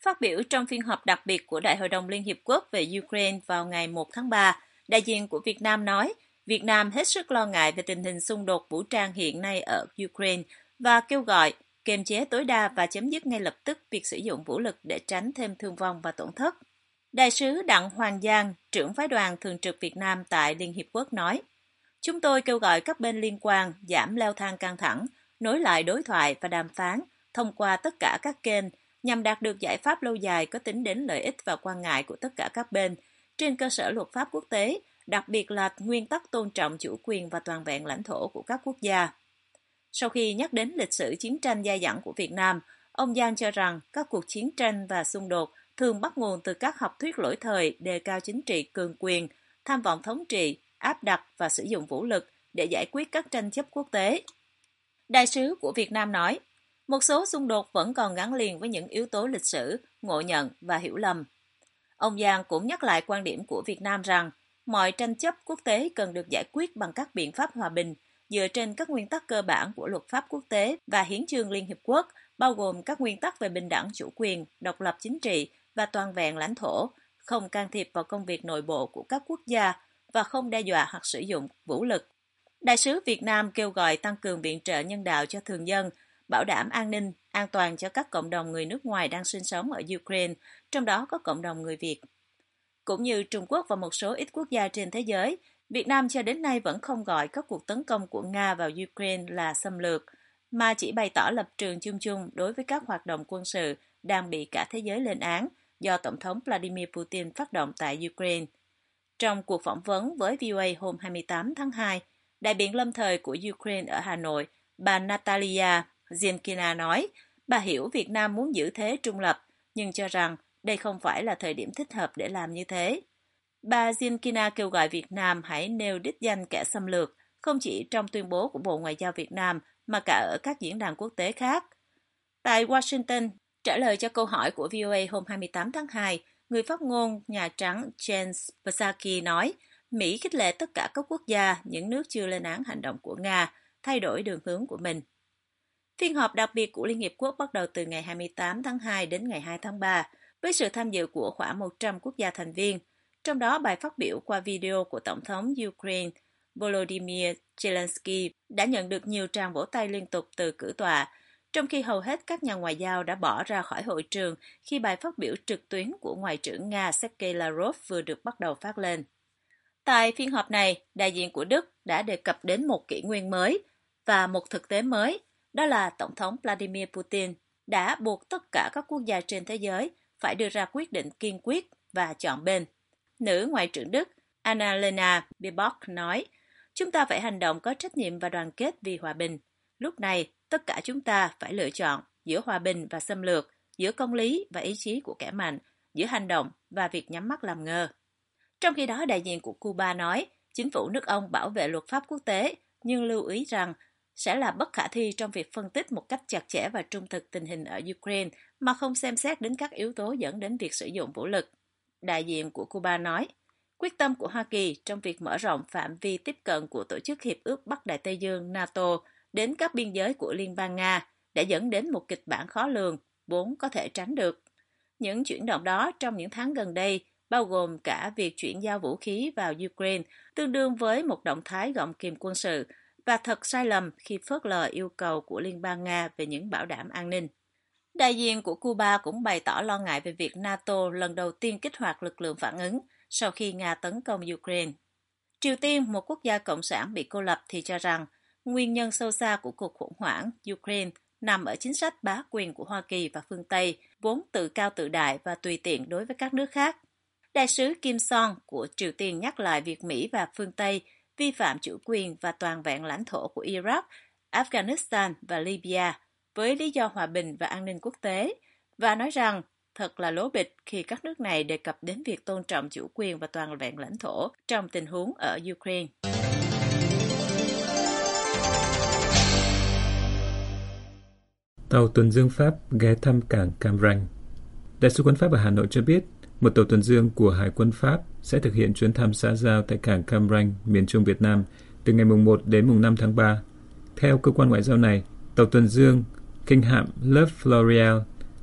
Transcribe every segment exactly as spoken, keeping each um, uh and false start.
Phát biểu trong phiên họp đặc biệt của Đại hội đồng Liên Hiệp Quốc về Ukraine vào ngày một tháng ba, đại diện của Việt Nam nói Việt Nam hết sức lo ngại về tình hình xung đột vũ trang hiện nay ở Ukraine và kêu gọi kiềm chế tối đa và chấm dứt ngay lập tức việc sử dụng vũ lực để tránh thêm thương vong và tổn thất. Đại sứ Đặng Hoàng Giang, trưởng phái đoàn thường trực Việt Nam tại Liên Hiệp Quốc nói, chúng tôi kêu gọi các bên liên quan giảm leo thang căng thẳng, nối lại đối thoại và đàm phán thông qua tất cả các kênh nhằm đạt được giải pháp lâu dài có tính đến lợi ích và quan ngại của tất cả các bên, trên cơ sở luật pháp quốc tế, đặc biệt là nguyên tắc tôn trọng chủ quyền và toàn vẹn lãnh thổ của các quốc gia. Sau khi nhắc đến lịch sử chiến tranh dai dẳng của Việt Nam, ông Giang cho rằng các cuộc chiến tranh và xung đột thường bắt nguồn từ các học thuyết lỗi thời đề cao chính trị cường quyền, tham vọng thống trị, áp đặt và sử dụng vũ lực để giải quyết các tranh chấp quốc tế. Đại sứ của Việt Nam nói, một số xung đột vẫn còn gắn liền với những yếu tố lịch sử, ngộ nhận và hiểu lầm. Ông Giang cũng nhắc lại quan điểm của Việt Nam rằng mọi tranh chấp quốc tế cần được giải quyết bằng các biện pháp hòa bình, dựa trên các nguyên tắc cơ bản của luật pháp quốc tế và hiến chương Liên Hiệp Quốc, bao gồm các nguyên tắc về bình đẳng chủ quyền, độc lập chính trị và toàn vẹn lãnh thổ, không can thiệp vào công việc nội bộ của các quốc gia và không đe dọa hoặc sử dụng vũ lực. Đại sứ Việt Nam kêu gọi tăng cường viện trợ nhân đạo cho thường dân, bảo đảm an ninh, an toàn cho các cộng đồng người nước ngoài đang sinh sống ở Ukraine, trong đó có cộng đồng người Việt. Cũng như Trung Quốc và một số ít quốc gia trên thế giới, Việt Nam cho đến nay vẫn không gọi các cuộc tấn công của Nga vào Ukraine là xâm lược, mà chỉ bày tỏ lập trường chung chung đối với các hoạt động quân sự đang bị cả thế giới lên án do Tổng thống Vladimir Putin phát động tại Ukraine. Trong cuộc phỏng vấn với vê o a hôm hai mươi tám tháng hai, đại biện lâm thời của Ukraine ở Hà Nội, bà Natalia Zienkina nói, bà hiểu Việt Nam muốn giữ thế trung lập, nhưng cho rằng đây không phải là thời điểm thích hợp để làm như thế. Bà Zienkina kêu gọi Việt Nam hãy nêu đích danh kẻ xâm lược, không chỉ trong tuyên bố của Bộ Ngoại giao Việt Nam, mà cả ở các diễn đàn quốc tế khác. Tại Washington, trả lời cho câu hỏi của vê o a hôm hai mươi tám tháng hai, người phát ngôn Nhà Trắng Jen Psaki nói, Mỹ khích lệ tất cả các quốc gia, những nước chưa lên án hành động của Nga, thay đổi đường hướng của mình. Phiên họp đặc biệt của Liên Hiệp Quốc bắt đầu từ ngày hai mươi tám tháng hai đến ngày hai tháng ba, với sự tham dự của khoảng một trăm quốc gia thành viên. Trong đó, bài phát biểu qua video của Tổng thống Ukraine Volodymyr Zelensky đã nhận được nhiều tràng vỗ tay liên tục từ cử tọa, trong khi hầu hết các nhà ngoại giao đã bỏ ra khỏi hội trường khi bài phát biểu trực tuyến của Ngoại trưởng Nga Sergei Lavrov vừa được bắt đầu phát lên. Tại phiên họp này, đại diện của Đức đã đề cập đến một kỷ nguyên mới và một thực tế mới, đó là Tổng thống Vladimir Putin đã buộc tất cả các quốc gia trên thế giới phải đưa ra quyết định kiên quyết và chọn bên. Nữ Ngoại trưởng Đức Annalena Baerbock nói, chúng ta phải hành động có trách nhiệm và đoàn kết vì hòa bình. Lúc này, tất cả chúng ta phải lựa chọn giữa hòa bình và xâm lược, giữa công lý và ý chí của kẻ mạnh, giữa hành động và việc nhắm mắt làm ngơ. Trong khi đó, đại diện của Cuba nói, chính phủ nước ông bảo vệ luật pháp quốc tế, nhưng lưu ý rằng sẽ là bất khả thi trong việc phân tích một cách chặt chẽ và trung thực tình hình ở Ukraine mà không xem xét đến các yếu tố dẫn đến việc sử dụng vũ lực. Đại diện của Cuba nói, quyết tâm của Hoa Kỳ trong việc mở rộng phạm vi tiếp cận của Tổ chức Hiệp ước Bắc Đại Tây Dương NATO đến các biên giới của Liên bang Nga đã dẫn đến một kịch bản khó lường, vốn có thể tránh được. Những chuyển động đó trong những tháng gần đây, bao gồm cả việc chuyển giao vũ khí vào Ukraine, tương đương với một động thái gọng kìm quân sự, và thật sai lầm khi phớt lờ yêu cầu của Liên bang Nga về những bảo đảm an ninh. Đại diện của Cuba cũng bày tỏ lo ngại về việc NATO lần đầu tiên kích hoạt lực lượng phản ứng sau khi Nga tấn công Ukraine. Triều Tiên, một quốc gia cộng sản bị cô lập, thì cho rằng nguyên nhân sâu xa của cuộc khủng hoảng Ukraine nằm ở chính sách bá quyền của Hoa Kỳ và phương Tây, vốn tự cao tự đại và tùy tiện đối với các nước khác. Đại sứ Kim Song của Triều Tiên nhắc lại việc Mỹ và phương Tây vi phạm chủ quyền và toàn vẹn lãnh thổ của Iraq, Afghanistan và Libya với lý do hòa bình và an ninh quốc tế, và nói rằng thật là lố bịch khi các nước này đề cập đến việc tôn trọng chủ quyền và toàn vẹn lãnh thổ trong tình huống ở Ukraine. Tàu tuần dương Pháp ghé thăm cảng Cam Ranh. Đại sứ quán Pháp ở Hà Nội cho biết, một tàu tuần dương của Hải quân Pháp sẽ thực hiện chuyến thăm xã giao tại cảng Cam Ranh, miền Trung Việt Nam, từ ngày mùng một đến mùng năm tháng ba. Theo cơ quan ngoại giao này, tàu tuần dương kinh hạm Le Floreal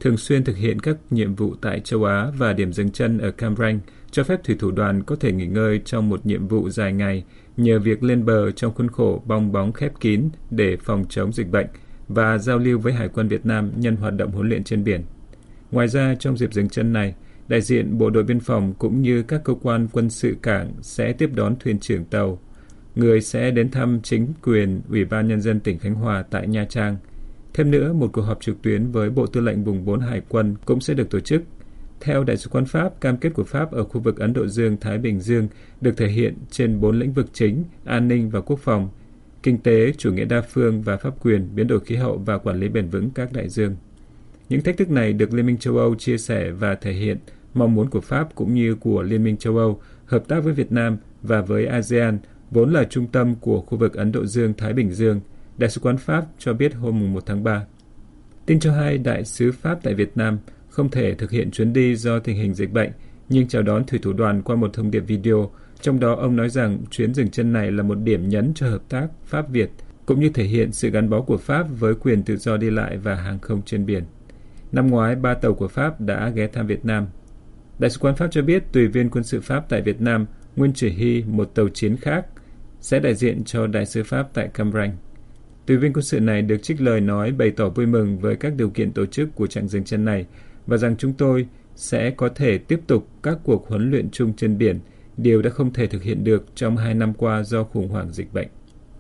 thường xuyên thực hiện các nhiệm vụ tại châu Á và điểm dừng chân ở Cam Ranh cho phép thủy thủ đoàn có thể nghỉ ngơi trong một nhiệm vụ dài ngày nhờ việc lên bờ trong khuôn khổ bong bóng khép kín để phòng chống dịch bệnh và giao lưu với Hải quân Việt Nam nhân hoạt động huấn luyện trên biển. Ngoài ra, trong dịp dừng chân này, đại diện Bộ đội Biên phòng cũng như các cơ quan quân sự cảng sẽ tiếp đón thuyền trưởng tàu, người sẽ đến thăm chính quyền Ủy ban Nhân dân tỉnh Khánh Hòa tại Nha Trang. Thêm nữa, một cuộc họp trực tuyến với Bộ Tư lệnh Vùng bốn Hải quân cũng sẽ được tổ chức. Theo Đại sứ quán Pháp, cam kết của Pháp ở khu vực Ấn Độ Dương-Thái Bình Dương được thể hiện trên bốn lĩnh vực chính: an ninh và quốc phòng, kinh tế, chủ nghĩa đa phương và pháp quyền, biến đổi khí hậu và quản lý bền vững các đại dương. Những thách thức này được Liên minh châu Âu chia sẻ và thể hiện mong muốn của Pháp cũng như của Liên minh châu Âu hợp tác với Việt Nam và với a sê an, vốn là trung tâm của khu vực Ấn Độ Dương-Thái Bình Dương, Đại sứ quán Pháp cho biết hôm một tháng ba. Tin cho hay Đại sứ Pháp tại Việt Nam không thể thực hiện chuyến đi do tình hình dịch bệnh, nhưng chào đón thủy thủ đoàn qua một thông điệp video. Trong đó, ông nói rằng chuyến dừng chân này là một điểm nhấn cho hợp tác Pháp-Việt, cũng như thể hiện sự gắn bó của Pháp với quyền tự do đi lại và hàng không trên biển. Năm ngoái, ba tàu của Pháp đã ghé thăm Việt Nam. Đại sứ quán Pháp cho biết tùy viên quân sự Pháp tại Việt Nam, nguyên chỉ huy một tàu chiến khác, sẽ đại diện cho Đại sứ Pháp tại Cam Ranh. Tùy viên quân sự này được trích lời nói bày tỏ vui mừng với các điều kiện tổ chức của chặng dừng chân này và rằng chúng tôi sẽ có thể tiếp tục các cuộc huấn luyện chung trên biển, điều đã không thể thực hiện được trong hai năm qua do khủng hoảng dịch bệnh.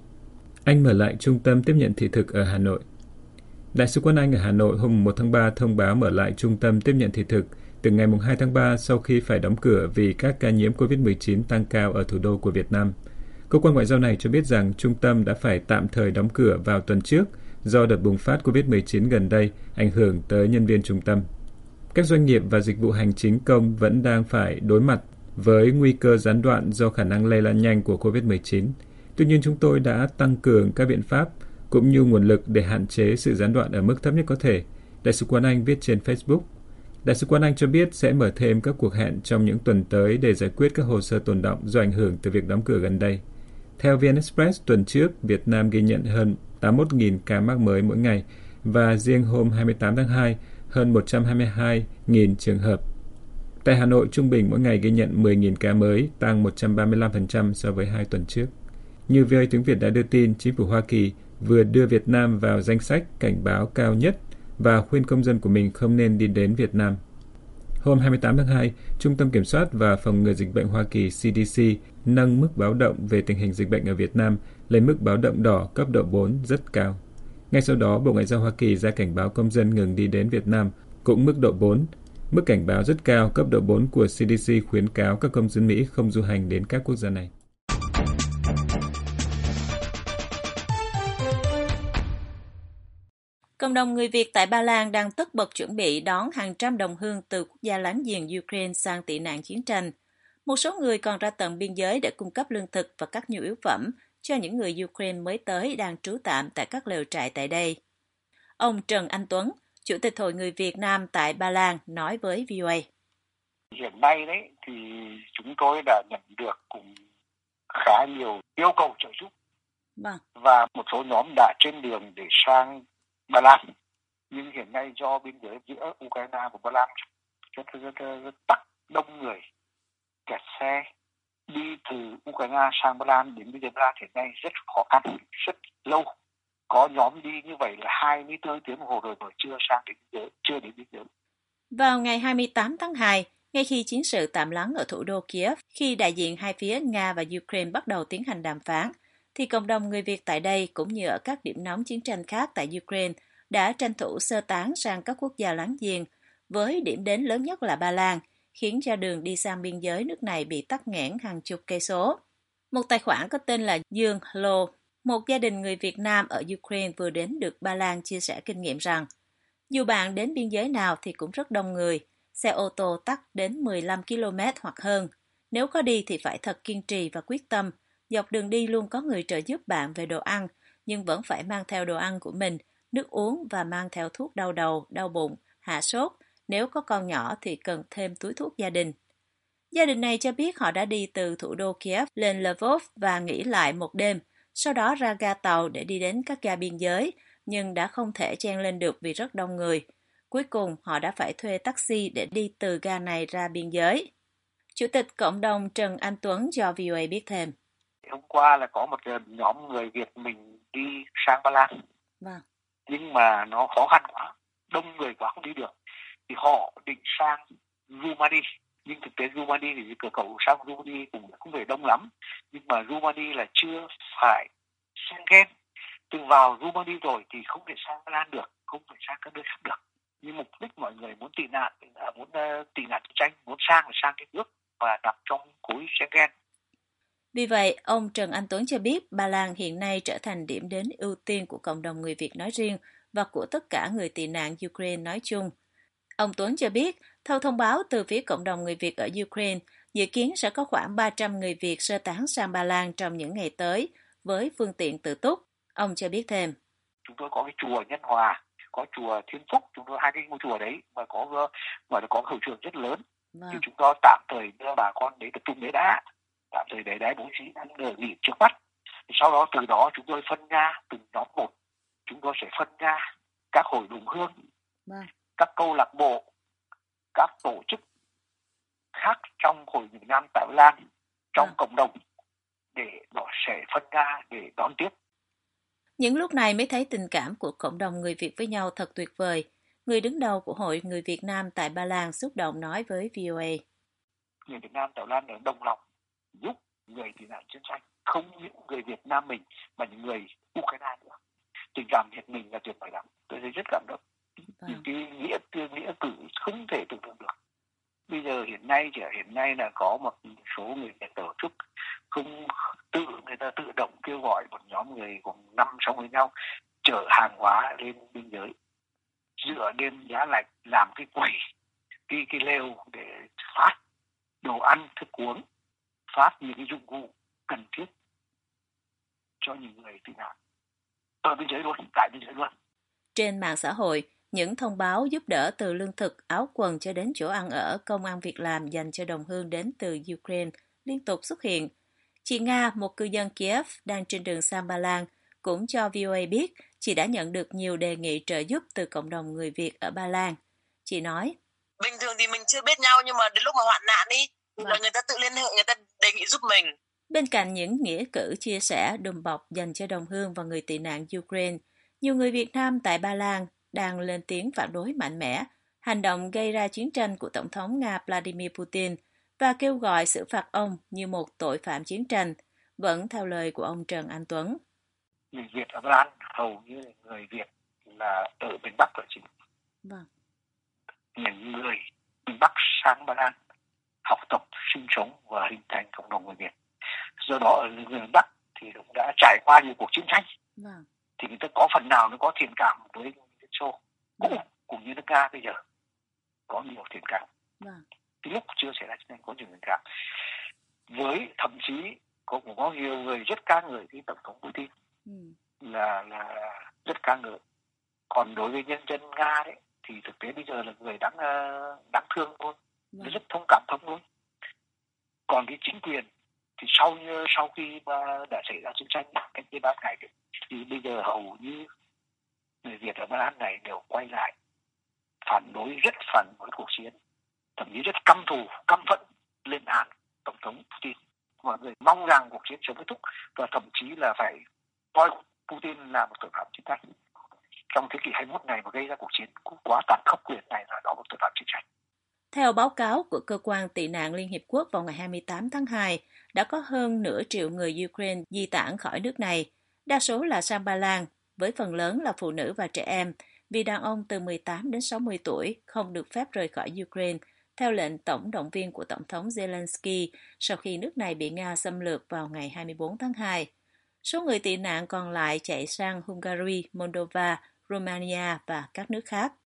Anh mở lại trung tâm tiếp nhận thị thực ở Hà Nội. Đại sứ quán Anh ở Hà Nội hôm một tháng ba thông báo mở lại trung tâm tiếp nhận thị thực từ ngày hai tháng ba sau khi phải đóng cửa vì các ca nhiễm covid mười chín tăng cao ở thủ đô của Việt Nam. Cơ quan ngoại giao này cho biết rằng trung tâm đã phải tạm thời đóng cửa vào tuần trước do đợt bùng phát covid mười chín gần đây ảnh hưởng tới nhân viên trung tâm. Các doanh nghiệp và dịch vụ hành chính công vẫn đang phải đối mặt với nguy cơ gián đoạn do khả năng lây lan nhanh của covid mười chín. Tuy nhiên, chúng tôi đã tăng cường các biện pháp cũng như nguồn lực để hạn chế sự gián đoạn ở mức thấp nhất có thể, Đại sứ quán Anh viết trên Facebook. Đại sứ quán Anh cho biết sẽ mở thêm các cuộc hẹn trong những tuần tới để giải quyết các hồ sơ tồn đọng do ảnh hưởng từ việc đóng cửa gần đây. Theo vê en Express, tuần trước, Việt Nam ghi nhận hơn tám mươi mốt nghìn ca mắc mới mỗi ngày và riêng hôm hai mươi tám tháng hai, hơn một trăm hai mươi hai nghìn trường hợp. Tại Hà Nội, trung bình mỗi ngày ghi nhận mười nghìn ca mới, tăng một trăm ba mươi lăm phần trăm so với hai tuần trước. Như vê o a tiếng Việt đã đưa tin, chính phủ Hoa Kỳ vừa đưa Việt Nam vào danh sách cảnh báo cao nhất và khuyên công dân của mình không nên đi đến Việt Nam. Hôm hai mươi tám tháng hai, Trung tâm Kiểm soát và Phòng ngừa Dịch bệnh Hoa Kỳ C D C nâng mức báo động về tình hình dịch bệnh ở Việt Nam lên mức báo động đỏ cấp độ bốn rất cao. Ngay sau đó, Bộ Ngoại giao Hoa Kỳ ra cảnh báo công dân ngừng đi đến Việt Nam, cũng mức độ bốn. Mức cảnh báo rất cao cấp độ bốn của C D C khuyến cáo các công dân Mỹ không du hành đến các quốc gia này. Cộng đồng người Việt tại Ba Lan đang tất bật chuẩn bị đón hàng trăm đồng hương từ quốc gia láng giềng Ukraine sang tị nạn chiến tranh. Một số người còn ra tận biên giới để cung cấp lương thực và các nhu yếu phẩm cho những người Ukraine mới tới đang trú tạm tại các lều trại tại đây. Ông Trần Anh Tuấn, Chủ tịch Hội người Việt Nam tại Ba Lan, nói với vê o a. Hiện nay đấy thì chúng tôi đã nhận được cũng khá nhiều yêu cầu trợ giúp. Vâng. Và một số nhóm đã trên đường để sang Ba Lan. Nhưng hiện nay do biên giới giữa Ukraine và Ba Lan rất, rất, rất, rất tắc đông người, kẹt xe, đi từ Ukraine sang Ba Lan đến biên giới Ba Lan hiện nay rất khó khăn, rất lâu. Có nhóm đi như vậy là hai mươi tư tiếng đồng hồ rồi mà chưa sang đến biên giới, chưa đến biên giới. Vào ngày hai mươi tám tháng hai, ngay khi chiến sự tạm lắng ở thủ đô Kiev, khi đại diện hai phía Nga và Ukraine bắt đầu tiến hành đàm phán, thì cộng đồng người Việt tại đây cũng như ở các điểm nóng chiến tranh khác tại Ukraine đã tranh thủ sơ tán sang các quốc gia láng giềng, với điểm đến lớn nhất là Ba Lan, khiến cho đường đi sang biên giới nước này bị tắc nghẽn hàng chục cây số. Một tài khoản có tên là Dương Lô, một gia đình người Việt Nam ở Ukraine vừa đến được Ba Lan chia sẻ kinh nghiệm rằng, dù bạn đến biên giới nào thì cũng rất đông người, xe ô tô tắc đến mười lăm ki lô mét hoặc hơn. Nếu có đi thì phải thật kiên trì và quyết tâm. Dọc đường đi luôn có người trợ giúp bạn về đồ ăn, nhưng vẫn phải mang theo đồ ăn của mình, nước uống và mang theo thuốc đau đầu, đau bụng, hạ sốt. Nếu có con nhỏ thì cần thêm túi thuốc gia đình. Gia đình này cho biết họ đã đi từ thủ đô Kiev lên Lvov và nghỉ lại một đêm, sau đó ra ga tàu để đi đến các ga biên giới, nhưng đã không thể chen lên được vì rất đông người. Cuối cùng, họ đã phải thuê taxi để đi từ ga này ra biên giới. Chủ tịch cộng đồng Trần Anh Tuấn cho vê o a biết thêm. Hôm qua là có một nhóm người Việt mình đi sang Ba Lan. Vâng. Nhưng mà nó khó khăn quá, đông người quá không đi được. Thì họ định sang Rumani. Nhưng thực tế Rumani thì cửa khẩu sang Rumani cũng không phải đông lắm. Nhưng mà Rumani là chưa phải Schengen. Từ vào Rumani rồi thì không thể sang Ba Lan được, không thể sang các nước khác được. Nhưng mục đích mọi người muốn tị nạn, muốn uh, tị nạn chiến tranh, muốn sang là sang cái nước và nằm trong khối Schengen. Vì vậy, ông Trần Anh Tuấn cho biết Ba Lan hiện nay trở thành điểm đến ưu tiên của cộng đồng người Việt nói riêng và của tất cả người tị nạn Ukraine nói chung. Ông Tuấn cho biết, theo thông báo từ phía cộng đồng người Việt ở Ukraine, dự kiến sẽ có khoảng ba trăm người Việt sơ tán sang Ba Lan trong những ngày tới, với phương tiện tự túc. Ông cho biết thêm. Chúng tôi có cái chùa Nhân Hòa, có chùa Thiên Phúc, chúng tôi hai cái ngôi chùa đấy mà có mà có hậu trường rất lớn. Vâng. Thì chúng tôi tạm thời đưa bà con đấy tập trung đấy đã, tạm thời để đấy bố trí ăn ở nghỉ trước mắt. Thì sau đó từ đó chúng tôi phân ra từng nhóm một, chúng tôi sẽ phân ra các hội đồng hương, vâng. các câu lạc bộ, các tổ chức khác trong hội Việt Nam tại Ba Lan, trong vâng. cộng đồng để nó sẽ phân ra để đón tiếp. Những lúc này mới thấy tình cảm của cộng đồng người Việt với nhau thật tuyệt vời. Người đứng đầu của Hội Người Việt Nam tại Ba Lan xúc động nói với vê o a. Người Việt Nam tại Ba Lan đã đồng lòng giúp người tị nạn chiến tranh, không những người Việt Nam mình mà những người Ukraine nữa. Tình cảm Việt mình là tuyệt vời lắm. Tôi thấy rất cảm động. Vâng. Những cái nghĩa tương nghĩa cử không thể tưởng tượng được. Bây giờ hiện nay chỉ hiện nay là có một số người Việt tổ chức không tự người ta tự động kêu gọi một nhóm người cùng năm sáu với nhau chở hàng hóa lên biên giới, dựa đêm giá lạnh làm cái quầy, cái cái lều để phát đồ ăn thức uống, phát những cái dụng cụ cần thiết cho những người tị nạn ở biên giới luôn, tại biên giới luôn. Trên mạng xã hội, những thông báo giúp đỡ từ lương thực, áo quần cho đến chỗ ăn ở, công ăn việc làm dành cho đồng hương đến từ Ukraine liên tục xuất hiện. Chị Nga, một cư dân Kiev đang trên đường sang Ba Lan, cũng cho vê o a biết chị đã nhận được nhiều đề nghị trợ giúp từ cộng đồng người Việt ở Ba Lan. Chị nói, bình thường thì mình chưa biết nhau nhưng mà đến lúc mà hoạn nạn đi, vâng. rồi người ta tự liên hệ, người ta đề nghị giúp mình. Bên cạnh những nghĩa cử chia sẻ đùm bọc dành cho đồng hương và người tị nạn Ukraine, nhiều người Việt Nam tại Ba Lan đang lên tiếng phản đối mạnh mẽ hành động gây ra chiến tranh của Tổng thống Nga Vladimir Putin và kêu gọi xử phạt ông như một tội phạm chiến tranh, vẫn theo lời của ông Trần Anh Tuấn. Người Việt ở Ba Lan hầu như người Việt là ở miền Bắc là chính. Vâng. Những người miền Bắc sang Ba Lan học tập, sinh sống và hình thành cộng đồng người Việt. Do đó ở người miền Bắc thì cũng đã trải qua nhiều cuộc chiến tranh. Vâng. Thì người ta có phần nào nó có thiện cảm với Liên Xô, cũng cũng như nước Nga bây giờ có nhiều thiện cảm. Vâng. Cái lúc chưa xảy ra chiến tranh có nhiều thiện cảm. Với thậm chí có cũng có nhiều người rất ca ngợi cái tổng thống Putin, ừ. là là rất ca ngợi. Còn đối với nhân dân Nga đấy thì thực tế bây giờ là người đáng đáng thương thôi, vâng. rất thông cảm thông thôi. Còn cái chính quyền thì sau như sau khi đã xảy ra chiến tranh cách đây ba ngày thì bây giờ hầu như người Việt ở Ba Lan này đều quay lại phản đối, rất phản đối cuộc chiến, thậm chí rất căm thù, căm phẫn lên án tổng thống Putin. Mọi người mong rằng cuộc chiến sớm kết thúc và thậm chí là phải coi Putin là một tội phạm chiến tranh. Trong thế kỷ hai mươi mốt này mà gây ra cuộc chiến cũng quá tàn khốc quyền này là đó một tội phạm chiến tranh. Theo báo cáo của Cơ quan Tị nạn Liên Hiệp Quốc vào ngày hai mươi tám tháng hai, đã có hơn nửa triệu người Ukraine di tản khỏi nước này, đa số là sang Ba Lan, với phần lớn là phụ nữ và trẻ em, vì đàn ông từ mười tám đến sáu mươi tuổi không được phép rời khỏi Ukraine, theo lệnh tổng động viên của Tổng thống Zelensky sau khi nước này bị Nga xâm lược vào ngày hai mươi bốn tháng hai. Số người tị nạn còn lại chạy sang Hungary, Moldova, Romania và các nước khác.